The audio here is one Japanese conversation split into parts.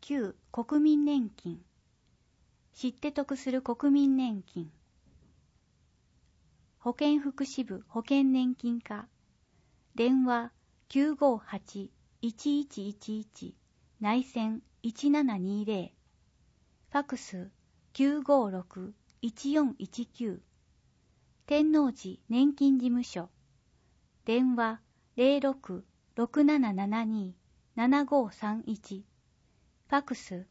旧国民年金。知って得する国民年金。保健福祉部保険年金課。電話 958-1111 内線1720。ファクス 956-1419。天王寺年金事務所。電話 06-6772-7531。ファクス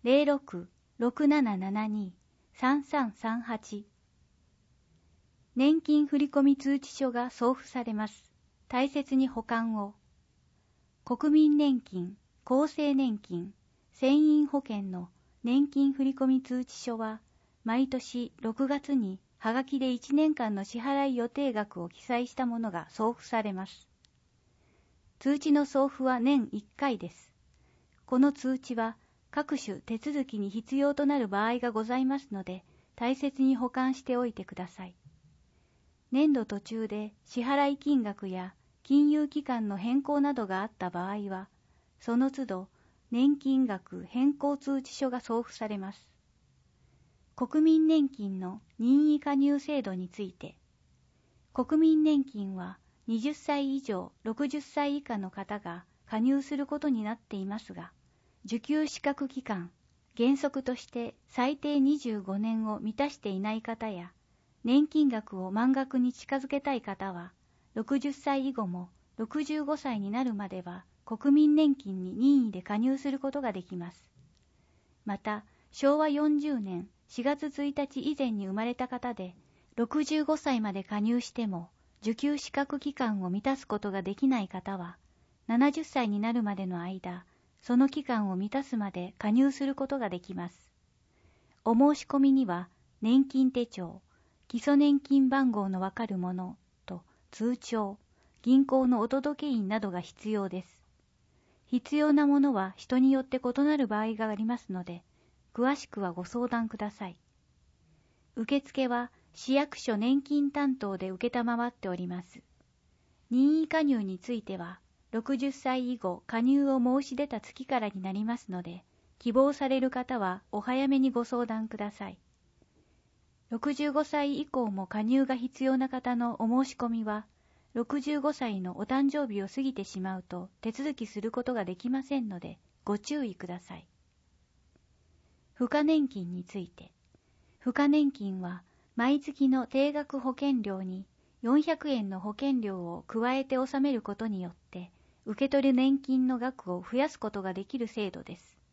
06-6772-3338。年金振込通知書が送付されます。大切に保管を。国民年金、厚生年金、船員保険の年金振込通知書は、毎年6月にはがきで1年間の支払い予定額を記載したものが送付されます。通知の送付は年1回です。この通知は各種手続きに必要となる場合がございますので、大切に保管しておいてください。年度途中で支払い金額や金融機関の変更などがあった場合は、その都度年金額変更通知書が送付されます。国民年金の任意加入制度について、国民年金は20歳以上60歳以下の方が加入することになっていますが、受給資格期間、原則として最低25年を満たしていない方や、年金額を満額に近づけたい方は、60歳以後も65歳になるまでは国民年金に任意で加入することができます。また、昭和40年4月1日以前に生まれた方で、65歳まで加入しても、受給資格期間を満たすことができない方は、70歳になるまでの間、その期間を満たすまで加入することができます。お申し込みには、年金手帳、基礎年金番号のわかるものと通帳、銀行のお届け印などが必要です。必要なものは人によって異なる場合がありますので、詳しくはご相談ください。受付は市役所年金担当で受けたまわっております。任意加入については、60歳以後加入を申し出た月からになりますので、希望される方はお早めにご相談ください。65歳以降も加入が必要な方のお申し込みは、65歳のお誕生日を過ぎてしまうと手続きすることができませんので、ご注意ください。付加年金について、付加年金は毎月の定額保険料に400円の保険料を加えて納めることによって、受け取る年金の額を増やすことができる制度です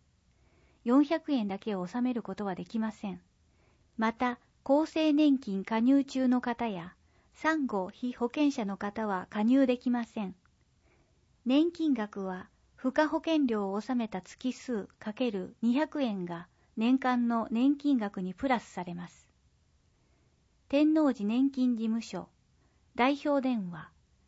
。400円だけを納めることはできません。また、厚生年金加入中の方や、産後被保険者の方は加入できません。年金額は、付加保険料を納めた月数×200円が年間の年金額にプラスされます。天王寺年金事務所、代表電話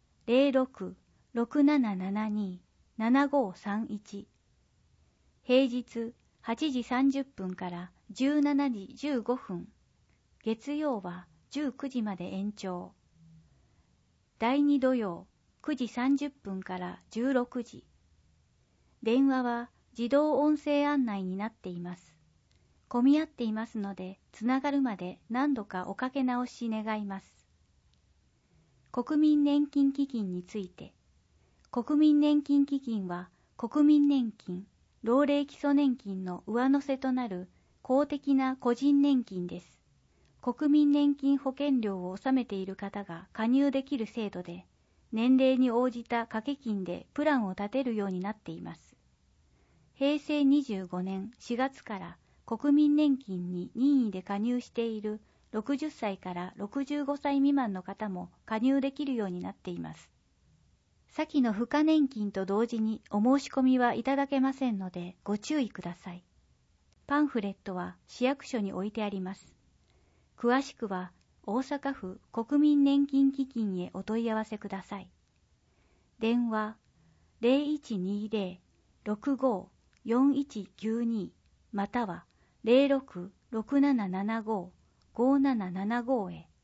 06-6772-7531。平日8時30分から17時15分。月曜は19時まで延長。第2土曜9時30分から16時。電話は自動音声案内になっています。混み合っていますので、つながるまで何度かおかけ直し願います。国民年金基金について、国民年金基金は国民年金、老齢基礎年金の上乗せとなる公的な個人年金です。国民年金保険料を納めている方が加入できる制度で、年齢に応じた掛け金でプランを立てるようになっています。平成25年4月から国民年金に任意で加入している60歳から65歳未満の方も加入できるようになっています。先の付加年金と同時にお申し込みはいただけませんのでご注意ください。パンフレットは市役所に置いてあります。詳しくは大阪府国民年金基金へお問い合わせください。電話 0120-65-4192 または 06-6775-5775 へ。